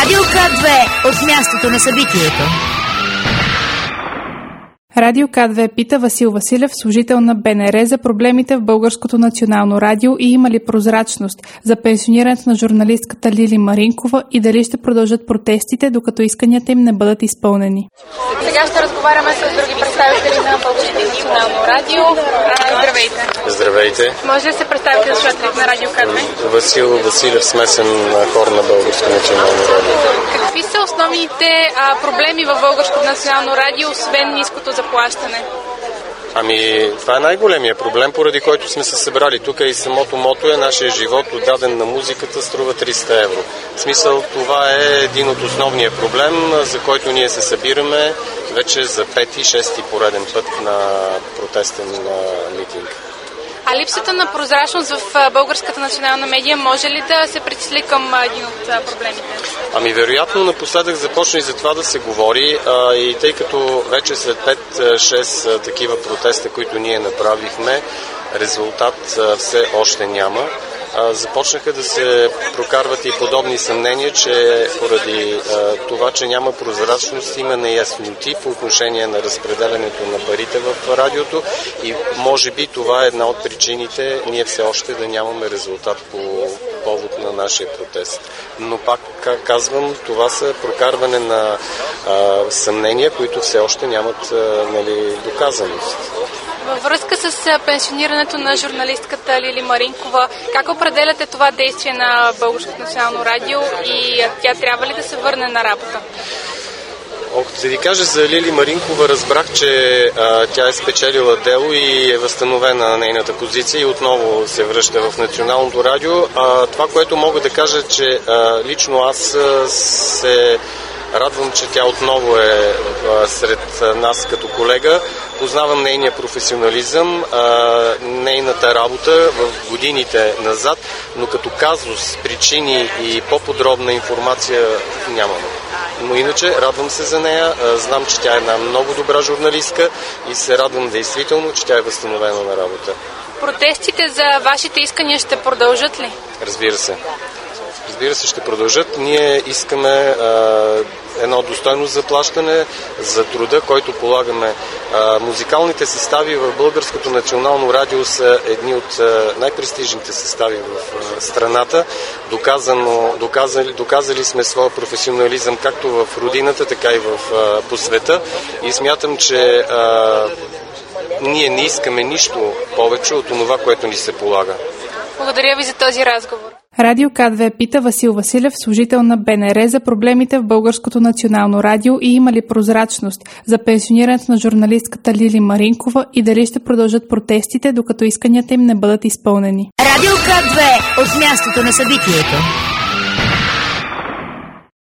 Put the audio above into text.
Радио К2 от мястото на събитието. Радио К2 пита Васил Василев, служител на БНР, за проблемите в Българското национално радио и има ли прозрачност за пенсионирането на журналистката Лили Маринкова и дали ще продължат протестите, докато исканията им не бъдат изпълнени. Сега ще разговаряме с други представители на Българското национално радио. Здравейте! Здравейте! Може ли да се представите за слушателите на Радио К2? Васил Василев, смесен хор на Българското национално радио. Какви са основните проблеми в Българското национално радио, освен ниското заплащане? Това е най-големия проблем, поради който сме се събрали тук, и самото мото е: нашия живот, отдаден на музиката, струва 300 евро. В смисъл, това е един от основния проблем, за който ние се събираме вече за 5-6 пореден път на протестен митинг. А липсата на прозрачност в Българската национална медия може ли да се причисли към един от проблемите? Вероятно напоследък започна и за това да се говори, и тъй като вече след 5-6 такива протеста, които ние направихме, резултат все още няма. Започнаха да се прокарват и подобни съмнения, че поради това, че няма прозрачност, има неясноти по отношение на разпределянето на парите в радиото, и може би това е една от причините ние все още да нямаме резултат по повод на нашия протест. Но пак казвам, това са прокарване на съмнения, които все още нямат доказаност. Във връзка с пенсионирането на журналистката Лили Маринкова, как определяте това действие на Българското национално радио и тя трябва ли да се върне на работа? Да ви кажа за Лили Маринкова, разбрах, че тя е спечелила дело и е възстановена на нейната позиция и отново се връща в Националното радио. Това, което мога да кажа, че лично аз се радвам, че тя отново е сред нас като колега. Познавам нейния професионализъм, нейната работа в годините назад, но като казус, причини и по-подробна информация нямам. Но иначе радвам се за нея, знам, че тя е една много добра журналистка и се радвам действително, че тя е възстановена на работа. Протестите за вашите искания ще продължат ли? Разбира се, ще продължат. Ние искаме едно достойно заплащане за труда, който полагаме. Музикалните състави в Българското национално радио са едни от най-престижните състави в страната. Доказали сме своя професионализъм както в родината, така и по света. И смятам, че ние не искаме нищо повече от това, което ни се полага. Благодаря ви за този разговор. Радио К2 пита Васил Василев, служител на БНР, за проблемите в Българското национално радио и има ли прозрачност за пенсионирането на журналистката Лили Маринкова и дали ще продължат протестите, докато исканията им не бъдат изпълнени. Радио К2 от мястото на събитието.